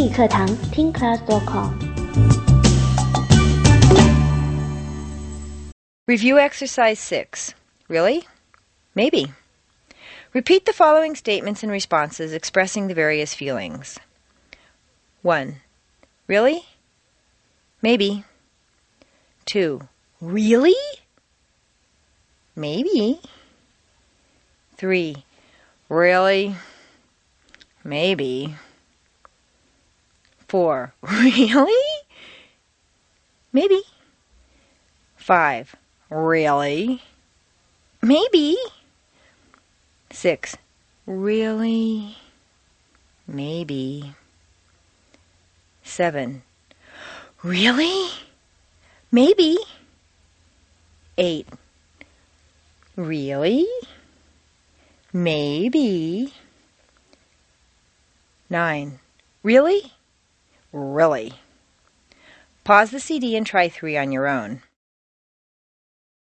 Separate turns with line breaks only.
英语课堂听 class.com。
Review exercise 6. Really? Maybe. Repeat the following statements and responses expressing the various feelings. 1. Really? Maybe. 2. Really? Maybe. 3. Really? Maybe. 4. Really? Maybe. 5. Really? Maybe. 6. Really? Maybe. 7. Really? Maybe. 8. Really? Maybe. 9. Really? Really. Pause the CD and try 3 on your own.